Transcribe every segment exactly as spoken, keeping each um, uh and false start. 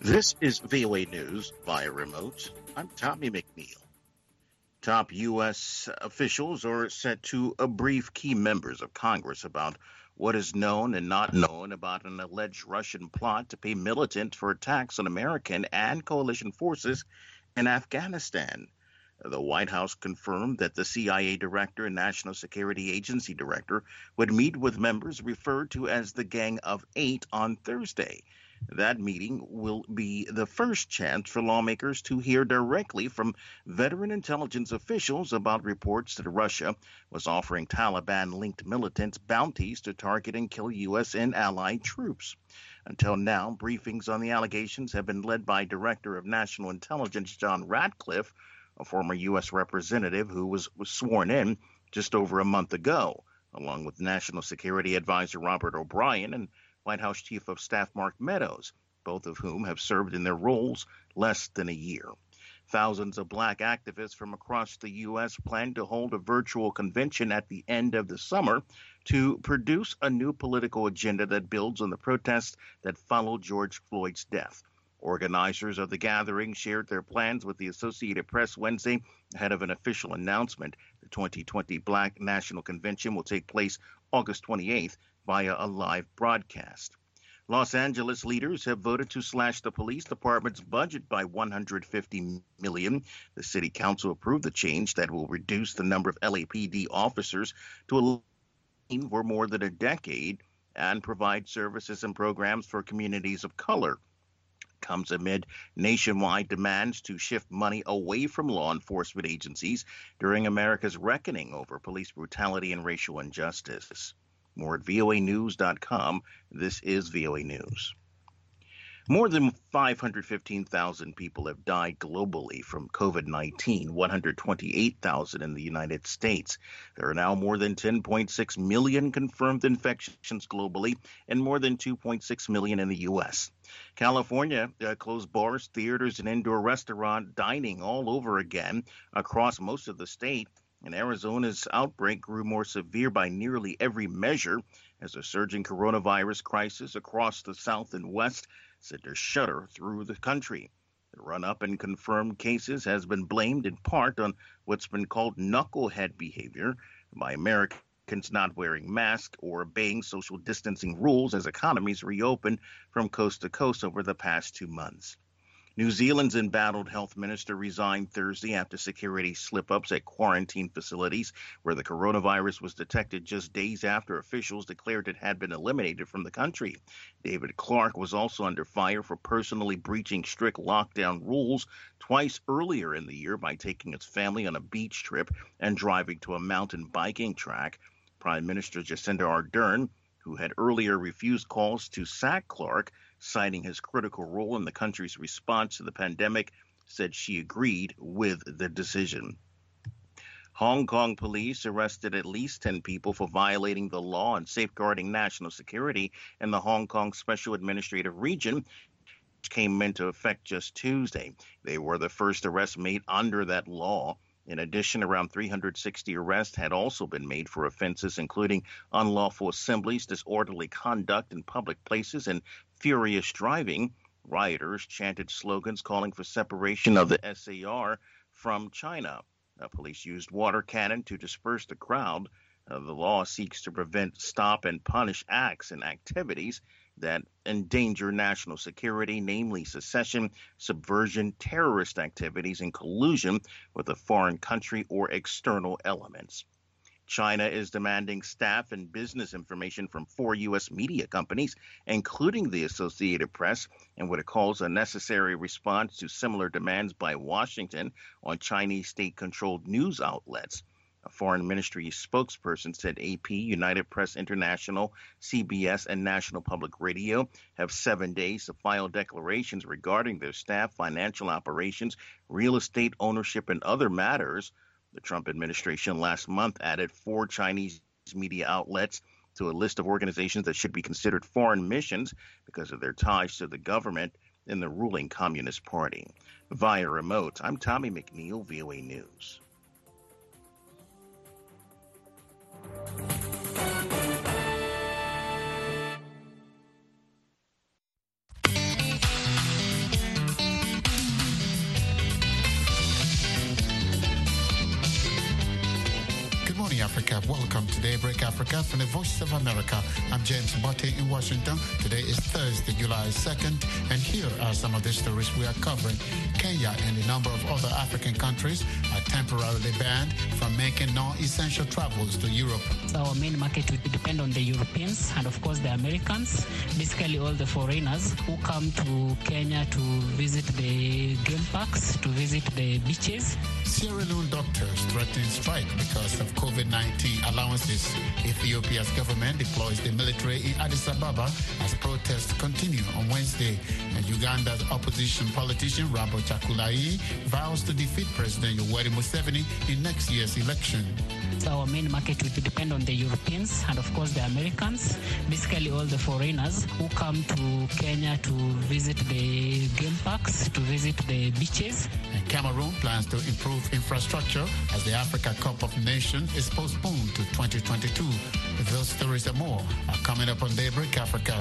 This is V O A News via remote. I'm Tommy McNeil. Top U S officials are set to uh, brief key members of Congress about what is known and not known about an alleged Russian plot to pay militants for attacks on American and coalition forces in Afghanistan. The White House confirmed that the C I A director and National Security Agency director would meet with members referred to as the Gang of Eight on Thursday. That meeting will be the first chance for lawmakers to hear directly from veteran intelligence officials about reports that Russia was offering Taliban-linked militants bounties to target and kill U S and allied troops. Until now, briefings on the allegations have been led by Director of National Intelligence John Ratcliffe, a former U S representative who was, was sworn in just over a month ago, along with National Security Advisor Robert O'Brien and White House Chief of Staff Mark Meadows, both of whom have served in their roles less than a year. Thousands of black activists from across the U S plan to hold a virtual convention at the end of the summer to produce a new political agenda that builds on the protests that followed George Floyd's death. Organizers of the gathering shared their plans with the Associated Press Wednesday ahead of an official announcement. The twenty twenty Black National Convention will take place August twenty-eighth via a live broadcast. Los Angeles leaders have voted to slash the police department's budget by one hundred fifty million dollars. The city council approved the change that will reduce the number of L A P D officers to eleven for more than a decade and provide services and programs for communities of color. Comes amid nationwide demands to shift money away from law enforcement agencies during America's reckoning over police brutality and racial injustice. More at V O A news dot com. This is V O A News. More than five hundred fifteen thousand people have died globally from COVID nineteen, one hundred twenty-eight thousand in the United States. There are now more than ten point six million confirmed infections globally and more than two point six million in the U S. California uh, closed bars, theaters, and indoor restaurant dining all over again across most of the state. And Arizona's outbreak grew more severe by nearly every measure as a surging coronavirus crisis across the South and West sent a shudder through the country. The run-up in confirmed cases has been blamed in part on what's been called knucklehead behavior by Americans not wearing masks or obeying social distancing rules as economies reopen from coast to coast over the past two months. New Zealand's embattled health minister resigned Thursday after security slip-ups at quarantine facilities where the coronavirus was detected just days after officials declared it had been eliminated from the country. David Clark was also under fire for personally breaching strict lockdown rules twice earlier in the year by taking his family on a beach trip and driving to a mountain biking track. Prime Minister Jacinda Ardern, who had earlier refused calls to sack Clark, citing his critical role in the country's response to the pandemic, said she agreed with the decision. Hong Kong police arrested at least ten people for violating the law and safeguarding national security in the Hong Kong Special Administrative Region, which came into effect just Tuesday. They were the first arrests made under that law. In addition, around three hundred sixty arrests had also been made for offenses including unlawful assemblies, disorderly conduct in public places, and furious driving. Rioters chanted slogans calling for separation of the S A R from China. Uh, police used water cannon to disperse the crowd. Uh, the law seeks to prevent, stop, and punish acts and activities that endanger national security, namely secession, subversion, terrorist activities, and collusion with a foreign country or external elements. China is demanding staff and business information from four U S media companies, including the Associated Press, in what it calls a necessary response to similar demands by Washington on Chinese state-controlled news outlets. A foreign ministry spokesperson said A P, United Press International, C B S, and National Public Radio have seven days to file declarations regarding their staff, financial operations, real estate ownership, and other matters. The Trump administration last month added four Chinese media outlets to a list of organizations that should be considered foreign missions because of their ties to the government and the ruling Communist Party. Via remote, I'm Tommy McNeil, V O A News. Africa. Welcome to Daybreak Africa from the Voice of America. I'm James Botte in Washington. Today is Thursday, July second, and here are some of the stories we are covering. Kenya and a number of other African countries are temporarily banned from making non-essential travels to Europe. So our main market would depend on the Europeans and, of course, the Americans, basically all the foreigners who come to Kenya to visit the game parks, to visit the beaches. Sierra Leone doctors threatening strike because of COVID nineteen allowances. Ethiopia's government deploys the military in Addis Ababa as protests continue on Wednesday. And Uganda's opposition politician Rabo Chakulai vows to defeat President Yoweri Museveni in next year's election. So our main market would depend on the Europeans and, of course, the Americans, basically all the foreigners who come to Kenya to visit the game parks, to visit the beaches. And Cameroon plans to improve infrastructure as the Africa Cup of Nations is postponed to twenty twenty-two. Those stories and more are coming up on Daybreak Africa.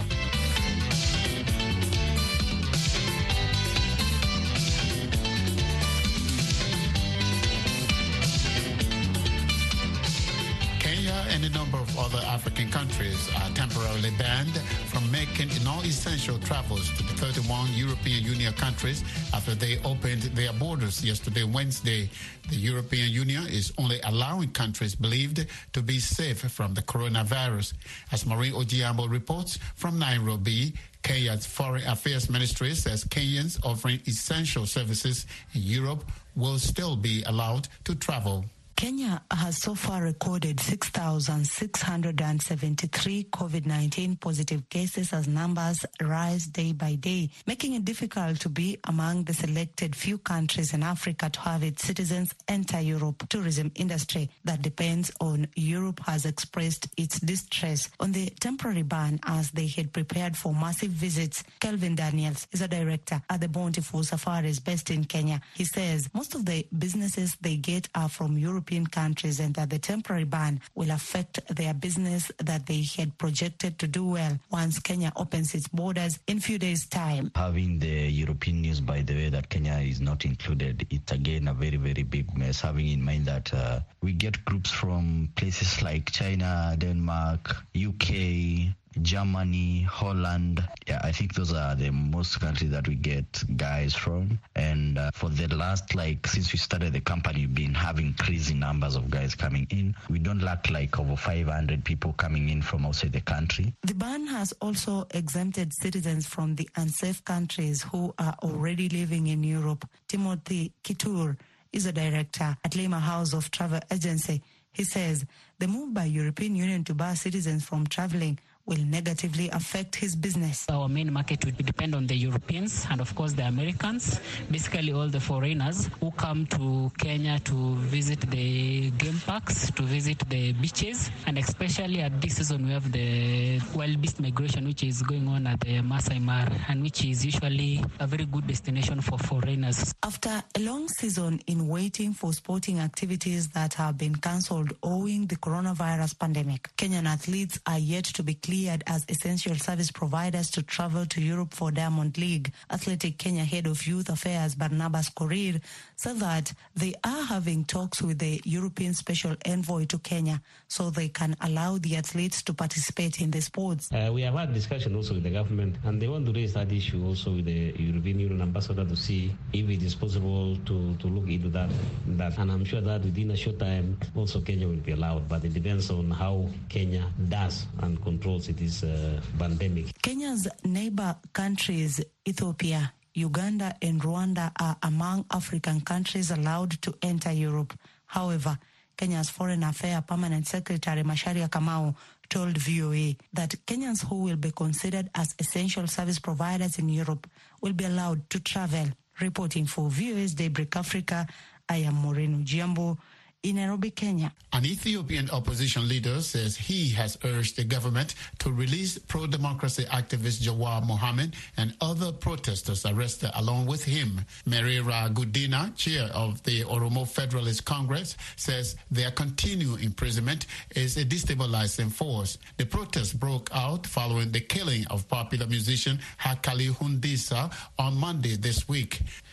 And a number of other African countries are temporarily banned from making non-essential travels to the thirty-one European Union countries after they opened their borders yesterday, Wednesday. The European Union is only allowing countries believed to be safe from the coronavirus. As Maureen Ojiambo reports from Nairobi, Kenya's Foreign Affairs Ministry says Kenyans offering essential services in Europe will still be allowed to travel. Kenya has so far recorded six thousand six hundred seventy-three COVID nineteen positive cases as numbers rise day by day, making it difficult to be among the selected few countries in Africa to have its citizens enter Europe. Tourism industry that depends on Europe has expressed its distress on the temporary ban as they had prepared for massive visits. Kelvin Daniels is a director at the Bountiful Safaris based in Kenya. He says most of the businesses they get are from European countries and that the temporary ban will affect their business that they had projected to do well once Kenya opens its borders in few days' time. Having the European news, by the way, that Kenya is not included, it's again a very, very big mess, having in mind that uh, we get groups from places like China, Denmark, U K, Germany, Holland. Yeah, I think those are the most countries that we get guys from. And uh, for the last, like, since we started the company, we've been having crazy numbers of guys coming in. We don't lack like over five hundred people coming in from outside the country. The ban has also exempted citizens from the unsafe countries who are already living in Europe. Timothy Kitur is a director at Lima House of Travel Agency. He says the move by European Union to bar citizens from traveling will negatively affect his business. Our main market would depend on the Europeans and, of course, the Americans, basically all the foreigners who come to Kenya to visit the game parks, to visit the beaches, and especially at this season we have the wild beast migration which is going on at the Masai Mara and which is usually a very good destination for foreigners. After a long season in waiting for sporting activities that have been cancelled owing the coronavirus pandemic, Kenyan athletes are yet to be cleared as essential service providers to travel to Europe for Diamond League. Athletic Kenya Head of Youth Affairs Barnabas Korir said that they are having talks with the European Special Envoy to Kenya so they can allow the athletes to participate in the sports. Uh, we have had discussion also with the government and they want to raise that issue also with the European Union ambassador to see if it is possible to, to look into that, that. And I'm sure that within a short time also Kenya will be allowed, but it depends on how Kenya does and controls it is a pandemic. Kenya's neighbor countries, Ethiopia, Uganda and Rwanda, are among African countries allowed to enter Europe. However, Kenya's Foreign Affairs Permanent Secretary Macharia Kamau told V O A that Kenyans who will be considered as essential service providers in Europe will be allowed to travel. Reporting for V O A's Daybreak Africa, I am Maureen Ojiambo in Nairobi, Kenya. An Ethiopian opposition leader says he has urged the government to release pro-democracy activist Jawar Mohammed and other protesters arrested along with him. Merera Gudina, chair of the Oromo Federalist Congress, says their continued imprisonment is a destabilizing force. The protest broke out following the killing of popular musician Hakali Hundisa on Monday this week.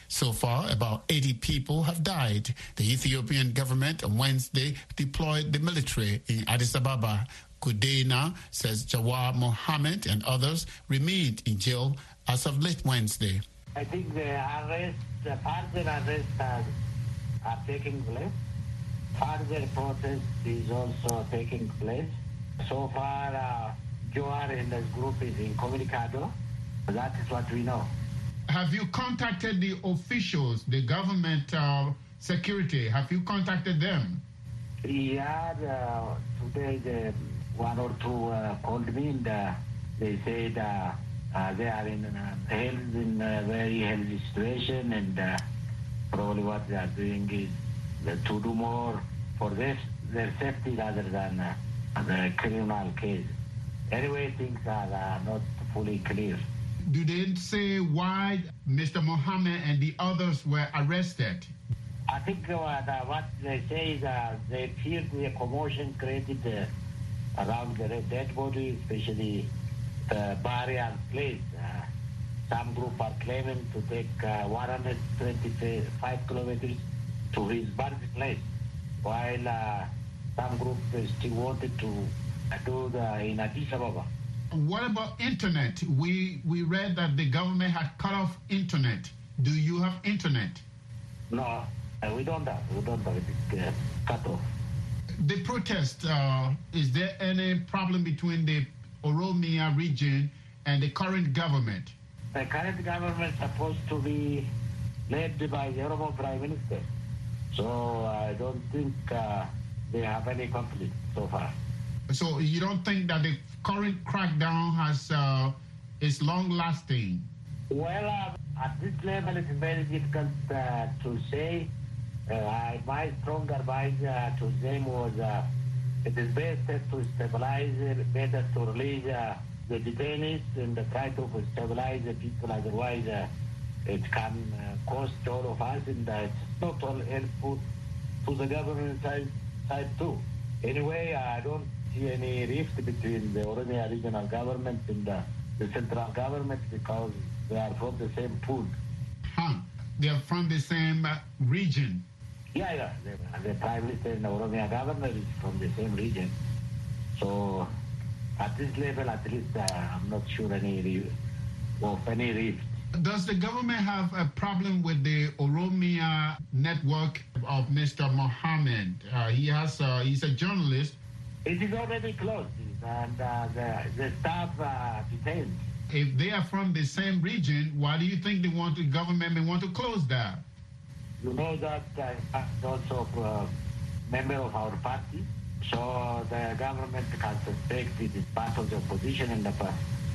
So far, about eighty people have died. The Ethiopian government on Wednesday deployed the military in Addis Ababa. Kudena says Jawar Mohammed and others remained in jail as of late Wednesday. I think the arrests, the further arrests are, are taking place. Further protest is also taking place. So far, uh, Jawar and his group is incommunicado. That is what we know. Have you contacted the officials, the government uh, security? Have you contacted them? Yeah, uh, today the one or two uh, called me and uh, they said uh, uh, they are in, uh, health, in a very healthy situation, and uh, probably what they are doing is uh, to do more for this, their safety rather than uh, the criminal case. Anyway, things are uh, not fully clear. Do they say why Mister Mohammed and the others were arrested? I think uh, the, what they say is uh, they feared the commotion created uh, around the dead body, especially the burial place. Uh, some group are claiming to take uh, one hundred twenty-five kilometers to his birthplace, while uh, some group still wanted to do the in Addis Ababa. What about internet? We we read that the government had cut off internet. Do you have internet? No, uh, we don't have. We don't have it uh, cut off. The protest, uh, is there any problem between the Oromia region and the current government? The current government is supposed to be led by the Oromo Prime Minister. So I don't think uh, they have any conflict so far. So you don't think that the current crackdown has uh, is long-lasting? Well, uh, at this level, it's very difficult uh, to say. Uh, my strong advice uh, to them was uh, it is best to stabilize, better to release uh, the detainees and try to stabilize the people. Otherwise, uh, it can uh, cost all of us, and uh, it's not all helpful to the government side, side too. Anyway, I don't see any rift between the Oromia regional government and the, the central government because they are from the same pool. Huh. They are from the same uh, region. Yeah, yeah. The, the Prime Minister and the Oromia governor is from the same region. So at this level, at least, uh, I'm not sure any of any rift. Does the government have a problem with the Oromia network of Mister Mohammed? Uh, he has, uh, he's a journalist. It is already closed, and uh, the, the staff uh, detained. If they are from the same region, why do you think they want the government may want to close that? You know that uh, also a uh, member of our party, so the government can suspect it is part of the opposition in the past,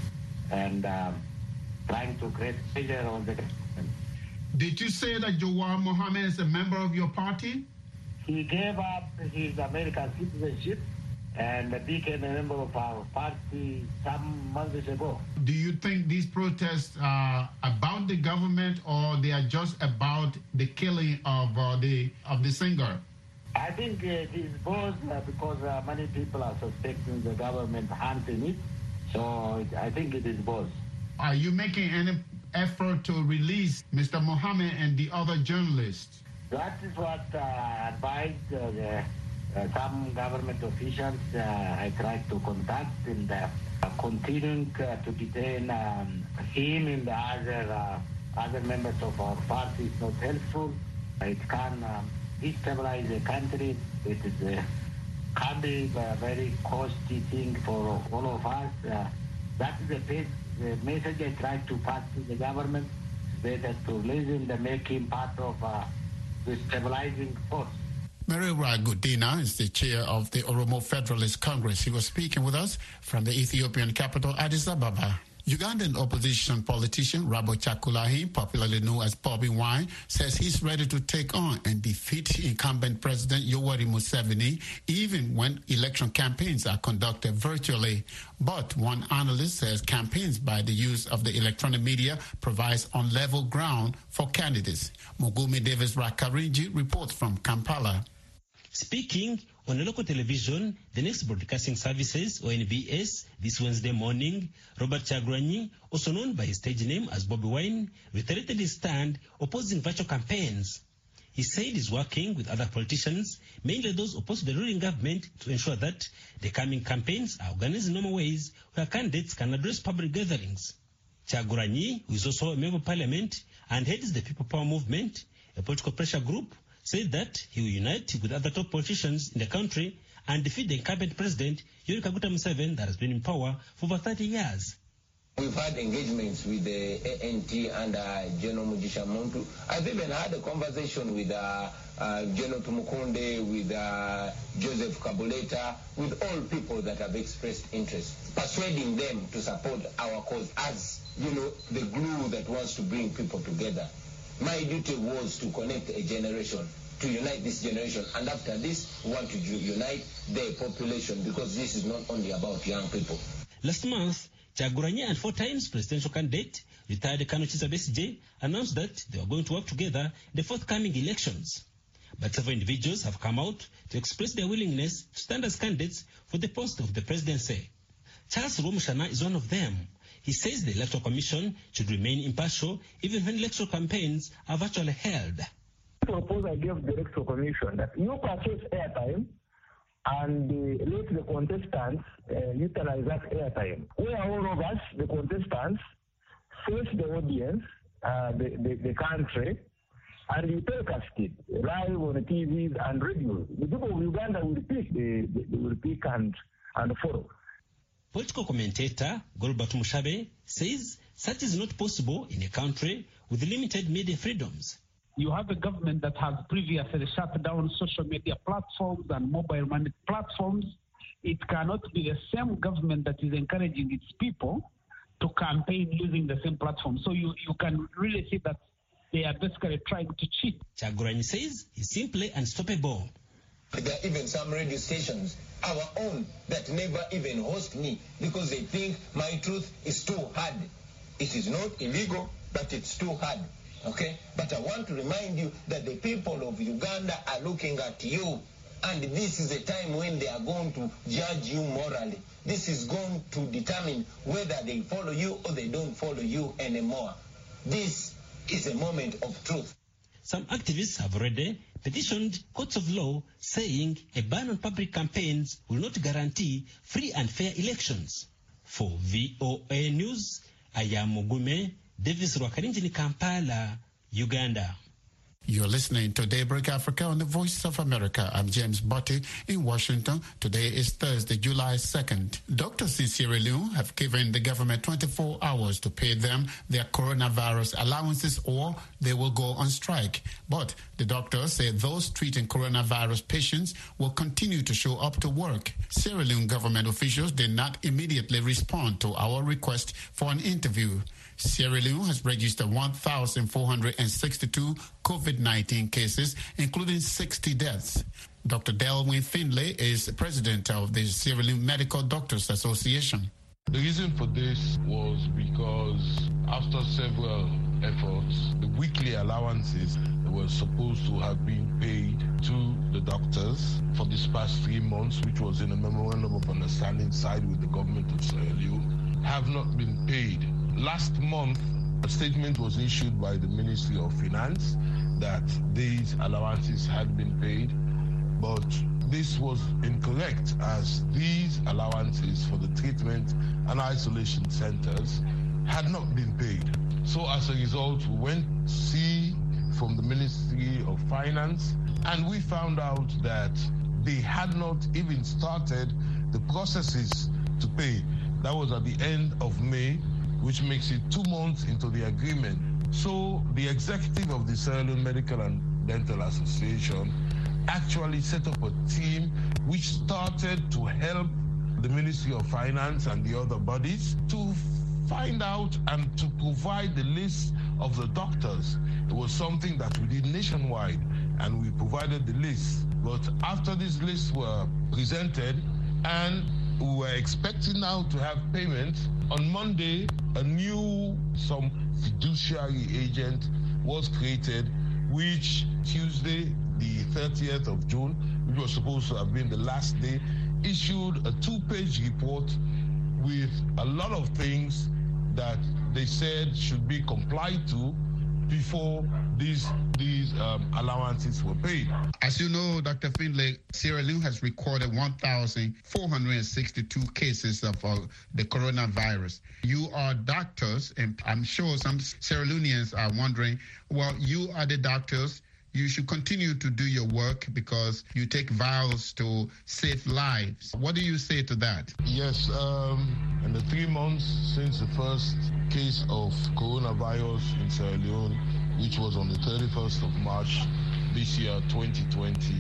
and uh, trying to create pressure on the government. Did you say that Jawar Mohammed is a member of your party? He gave up his American citizenship and became a member of our party some months ago. Do you think these protests are about the government, or they are just about the killing of uh, the of the singer? I think it is both uh, because uh, many people are suspecting the government hand in it. So it, I think it is both. Are you making any effort to release Mister Mohammed and the other journalists? That is what uh, I advised uh, the, uh, some government officials. Uh, I tried to contact, and uh, continuing uh, to detain um, him and the other uh, other members of our party is not helpful. It can um, destabilize the country. It is, uh, can be a very costly thing for all of us. Uh, that is the, base, the message I tried to pass to the government. It's better to listen and make him part of uh, the stabilizing force. Merera Gudina is the chair of the Oromo Federalist Congress. He was speaking with us from the Ethiopian capital, Addis Ababa. Ugandan opposition politician Rabo Chakulahi, popularly known as Bobby Wine, says he's ready to take on and defeat incumbent President Yoweri Museveni, even when election campaigns are conducted virtually. But one analyst says campaigns by the use of the electronic media provides on level ground for candidates. Mugumi Davis Rakarinji reports from Kampala. Speaking On a local television, the Next Broadcasting Services, or N B S, this Wednesday morning, Robert Kyagulanyi, also known by his stage name as Bobby Wine, reiterated his stand opposing virtual campaigns. He said he's working with other politicians, mainly those opposed to the ruling government, to ensure that the coming campaigns are organized in normal ways where candidates can address public gatherings. Kyagulanyi, who is also a member of parliament and heads the People Power Movement, a political pressure group, said that he will unite with other top politicians in the country and defeat the incumbent president, Yoweri Kaguta Museveni, that has been in power for over thirty years. We've had engagements with the A N T and uh, General Mugisha Muntu. I've even had a conversation with uh, uh, General Tumukunde, with uh, Joseph Kabuleta, with all people that have expressed interest, persuading them to support our cause as, you know, the glue that wants to bring people together. My duty was to connect a generation, to unite this generation, and after this, we want to unite the population, because this is not only about young people. Last month, Kyagulanyi and four times presidential candidate, retired Kanu Kizza Besigye, announced that they were going to work together in the forthcoming elections. But several individuals have come out to express their willingness to stand as candidates for the post of the presidency. Charles Rwomushana is one of them. He says the Electoral Commission should remain impartial even when electoral campaigns are virtually held. The proposal I gave the Electoral Commission that you purchase airtime and uh, let the contestants uh, utilize that airtime. Where all of us, the contestants, face the audience, uh, the, the, the country, and you telecast it live on the T Vs and radios. The people of Uganda will pick, they, they will pick and, and follow. Political commentator Golbert Mushabe says such is not possible in a country with limited media freedoms. You have a government that has previously shut down social media platforms and mobile money platforms. It cannot be the same government that is encouraging its people to campaign using the same platform. So you, you can really see that they are basically trying to cheat. Kyagulanyi says he's simply unstoppable. There are even some radio stations, our own, that never even host me because they think my truth is too hard. It is not illegal, but it's too hard. Okay? But I want to remind you that the people of Uganda are looking at you, and this is a time when they are going to judge you morally. This is going to determine whether they follow you or they don't follow you anymore. This is a moment of truth. Some activists have already petitioned courts of law saying a ban on public campaigns will not guarantee free and fair elections. For V O A News, I am Mugume Davis Rwakarinjini, Kampala, Uganda. You're listening to Daybreak Africa on the Voice of America. I'm James Botti in Washington. Today is Thursday, July second. Doctors in Sierra Leone have given the government twenty-four hours to pay them their coronavirus allowances or they will go on strike. But the doctors say those treating coronavirus patients will continue to show up to work. Sierra Leone government officials did not immediately respond to our request for an interview. Sierra Leone has registered one thousand four hundred sixty-two COVID nineteen cases, including sixty deaths. Doctor Delwyn Findlay is president of the Sierra Leone Medical Doctors Association. The reason for this was because after several efforts, the weekly allowances that were supposed to have been paid to the doctors for these past three months, which was in a memorandum of understanding signed with the government of Sierra Leone, have not been paid. Last month, a statement was issued by the Ministry of Finance that these allowances had been paid, but this was incorrect as these allowances for the treatment and isolation centers had not been paid. So as a result, we went to see from the Ministry of Finance and we found out that they had not even started the processes to pay. That was at the end of May, which makes it two months into the agreement. So the executive of the Sierra Leone Medical and Dental Association actually set up a team which started to help the Ministry of Finance and the other bodies to find out and to provide the list of the doctors. It was something that we did nationwide and we provided the list. But after these lists were presented and we were expecting now to have payment, on Monday, a new, some fiduciary agent was created, which Tuesday, the thirtieth of June, which was supposed to have been the last day, issued a two-page report with a lot of things that they said should be complied to before these these um, allowances were paid. As you know, Doctor Findlay, Sierra Leone has recorded one thousand four hundred sixty-two cases of uh, the coronavirus. You are doctors, and I'm sure some Sierra Leoneans are wondering, well, you are the doctors. You should continue to do your work because you take vows to save lives. What do you say to that? Yes, um, in the three months since the first case of coronavirus in Sierra Leone, which was on the thirty-first of March this year, twenty twenty,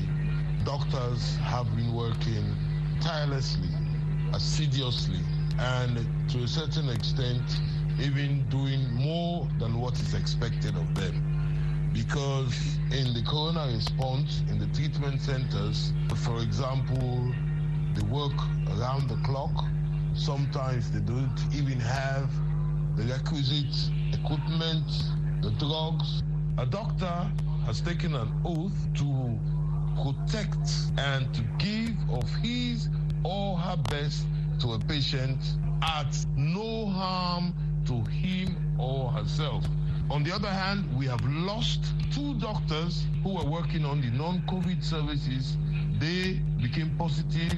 doctors have been working tirelessly, assiduously, and to a certain extent, even doing more than what is expected of them. Because in the corona response, in the treatment centers, for example, they work around the clock. Sometimes they don't even have the requisite equipment, the drugs. A doctor has taken an oath to protect and to give of his or her best to a patient at no harm to him or herself. On the other hand, we have lost two doctors who were working on the non-COVID services. They became positive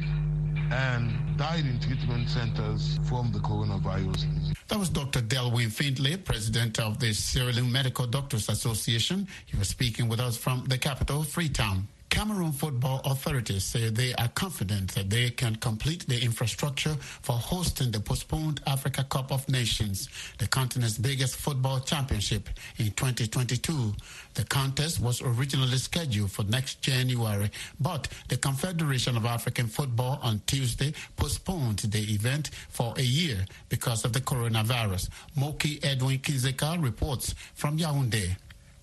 and died in treatment centers from the coronavirus. That was Doctor Delwyn Findlay, president of the Sierra Leone Medical Doctors Association. He was speaking with us from the capital, Freetown. Cameroon football authorities say they are confident that they can complete the infrastructure for hosting the postponed Africa Cup of Nations, the continent's biggest football championship, in twenty twenty-two. The contest was originally scheduled for next January, but the Confederation of African Football on Tuesday postponed the event for a year because of the coronavirus. Moki Edwin Kizeka reports from Yaoundé.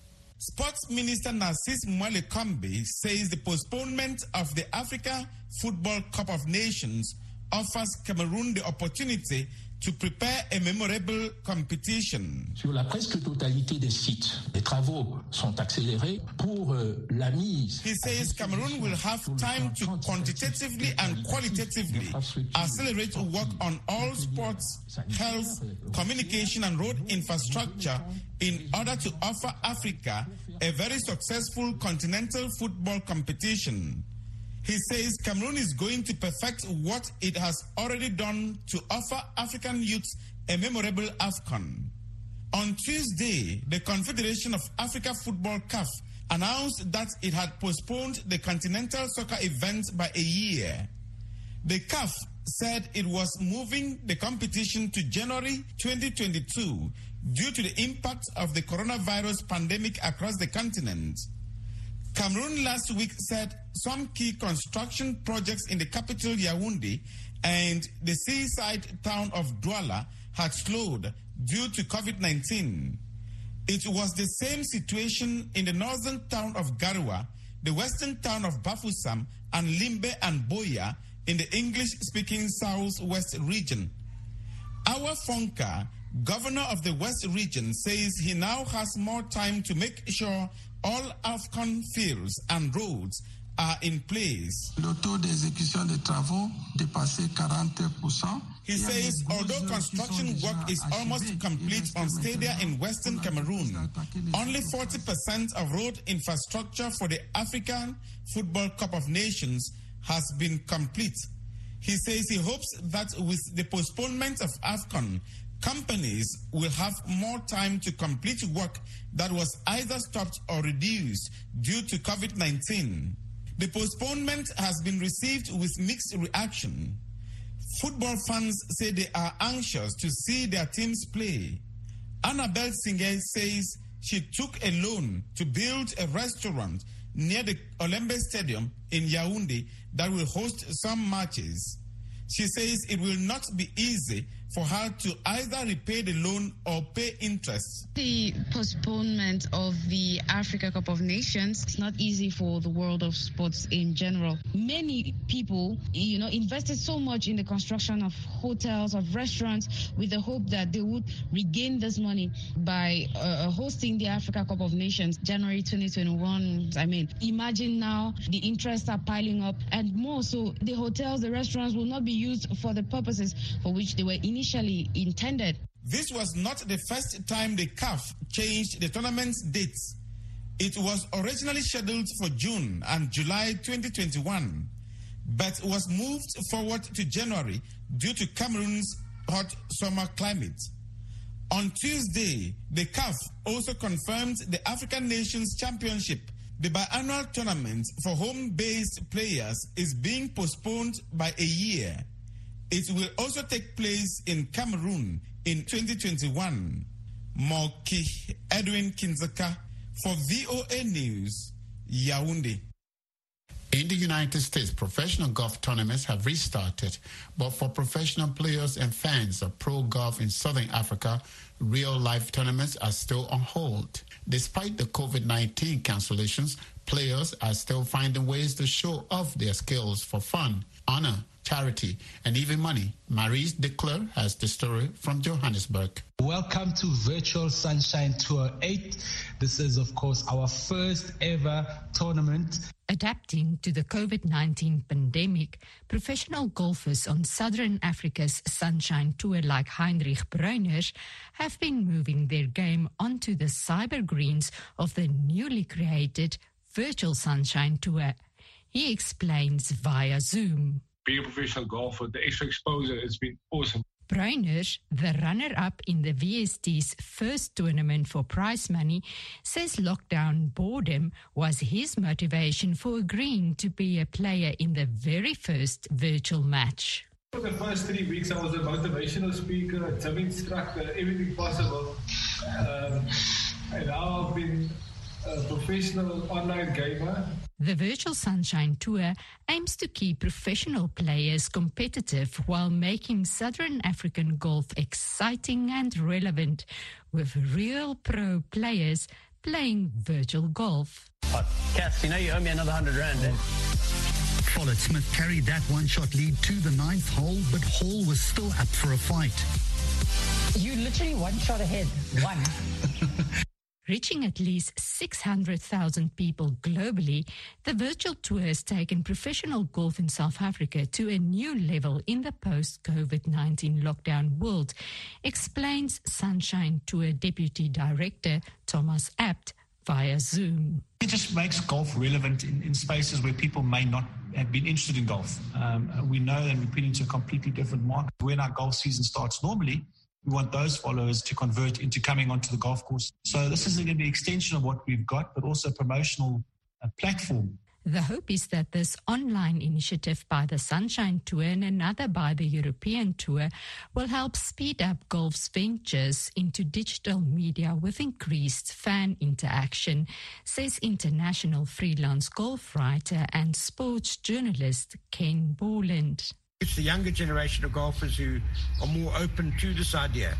Sports Minister Narcisse Mwale-Kombe says the postponement of the Africa Football Cup of Nations offers Cameroon the opportunity to prepare a memorable competition. Sur la presque totalité des sites, les travaux sont accélérés pour euh, la mise. He says Cameroon will have time to quantitatively and qualitatively accelerate work on all sports, health, communication and road infrastructure in order to offer Africa a very successful continental football competition. He says Cameroon is going to perfect what it has already done to offer African youths a memorable AFCON. On Tuesday, the Confederation of Africa Football C A F announced that it had postponed the continental soccer event by a year. The C A F said it was moving the competition to January twenty twenty-two due to the impact of the coronavirus pandemic across the continent. Cameroon last week said some key construction projects in the capital Yaoundé and the seaside town of Douala had slowed due to COVID nineteen. It was the same situation in the northern town of Garoua, the western town of Bafoussam, and Limbe and Boya in the English-speaking southwest region. Our Fonka, governor of the West region, says he now has more time to make sure all AFCON fields and roads are in place. He says although construction work is almost complete on stadia in Western Cameroon, only forty percent of road infrastructure for the African Football Cup of Nations has been complete. He says he hopes that with the postponement of AFCON, companies will have more time to complete work that was either stopped or reduced due to COVID nineteen. The postponement has been received with mixed reaction. Football fans say they are anxious to see their teams play. Annabelle Singer says she took a loan to build a restaurant near the Olembe Stadium in Yaoundé that will host some matches. She says it will not be easy for her to either repay the loan or pay interest. The postponement of the Africa Cup of Nations is not easy for the world of sports in general. Many people, you know, invested so much in the construction of hotels, of restaurants, with the hope that they would regain this money by uh, hosting the Africa Cup of Nations January twenty twenty-one. I mean, imagine now the interests are piling up and more. So the hotels, the restaurants will not be used for the purposes for which they were initially intended. This was not the first time the C A F changed the tournament's dates. It was originally scheduled for June and July twenty twenty-one, but was moved forward to January due to Cameroon's hot summer climate. On Tuesday, the C A F also confirmed the African Nations Championship. The biannual tournament for home-based players is being postponed by a year. It will also take place in Cameroon in twenty twenty-one. Moki Edwin Kinzaka for V O A News, Yaoundé. In the United States, professional golf tournaments have restarted, but for professional players and fans of pro golf in Southern Africa, real-life tournaments are still on hold. Despite the COVID nineteen cancellations, players are still finding ways to show off their skills for fun, honor, charity, and even money. Maurice de Clercq has the story from Johannesburg. Welcome to Virtual Sunshine Tour eight. This is, of course, our first ever tournament. Adapting to the COVID nineteen pandemic, professional golfers on Southern Africa's Sunshine Tour like Heinrich Bruyner have been moving their game onto the cyber greens of the newly created Virtual Sunshine Tour. He explains via Zoom. Being a professional golfer, the extra exposure, it's been awesome. Bruyner, the runner-up in the V S T's first tournament for prize money, says lockdown boredom was his motivation for agreeing to be a player in the very first virtual match. For the first three weeks, I was a motivational speaker, a gym instructor, everything possible. Um, and now I've been a professional online gamer. The Virtual Sunshine Tour aims to keep professional players competitive while making Southern African golf exciting and relevant, with real pro players playing virtual golf. Oh, Cass, you know you owe me another hundred rand, eh? Follett Smith carried that one-shot lead to the ninth hole, but Hall was still up for a fight. You literally one shot ahead. One. Reaching at least six hundred thousand people globally, the virtual tour has taken professional golf in South Africa to a new level in the post-COVID nineteen lockdown world, explains Sunshine Tour Deputy Director Thomas Abt via Zoom. It just makes golf relevant in, in spaces where people may not have been interested in golf. Um, we know that we're putting into a completely different market. When our golf season starts normally, we want those followers to convert into coming onto the golf course. So this is going to be an extension of what we've got, but also a promotional uh, platform. The hope is that this online initiative by the Sunshine Tour and another by the European Tour will help speed up golf's ventures into digital media with increased fan interaction, says international freelance golf writer and sports journalist Ken Borland. It's the younger generation of golfers who are more open to this idea.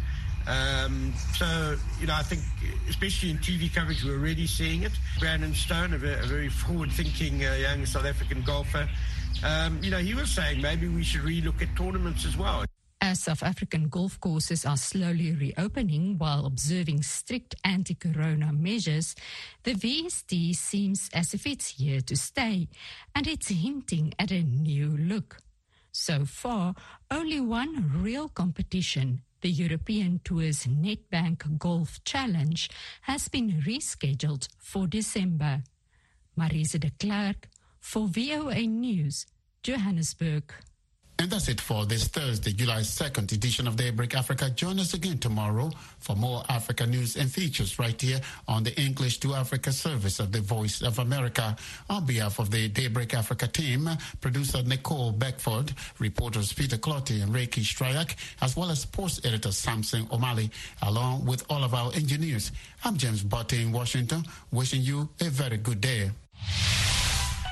Um, so, you know, I think especially in T V coverage, we're already seeing it. Brandon Stone, a very, a very forward-thinking uh, young South African golfer, um, you know, he was saying maybe we should relook at tournaments as well. As South African golf courses are slowly reopening while observing strict anti-corona measures, the V S T seems as if it's here to stay, and it's hinting at a new look. So far, only one real competition, the European Tour's Nedbank Golf Challenge, has been rescheduled for December. Maurice de Clercq for V O A News, Johannesburg. And that's it for this Thursday, July second edition of Daybreak Africa. Join us again tomorrow for more Africa news and features right here on the English to Africa service of the Voice of America. On behalf of the Daybreak Africa team, producer Nicole Beckford, reporters Peter Clotty and Reiki Stryak, as well as sports editor Samson O'Malley, along with all of our engineers. I'm James Botte in Washington, wishing you a very good day.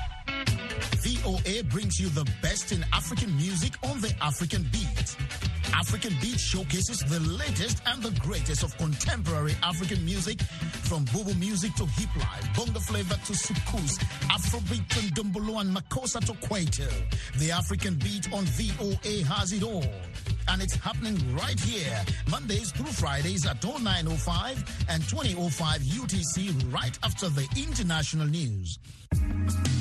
V O A brings you the best in African music on the African beat. African Beat showcases the latest and the greatest of contemporary African music, from Bobo music to hip life, bongo flavor to soukous, Afrobeat to Dumbolo and Makossa to Kwaito. The African Beat on V O A has it all. And it's happening right here, Mondays through Fridays at oh nine oh five and twenty oh five U T C, right after the international news.